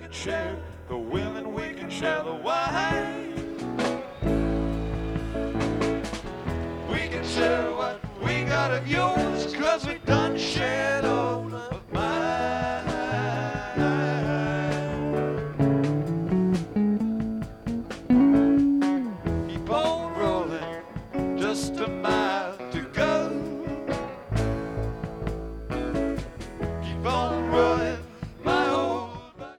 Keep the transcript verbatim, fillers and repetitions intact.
can share the women, we can share the wine. We can share what we got of yours, cause we done shared all of mine. Keep on rolling just a mile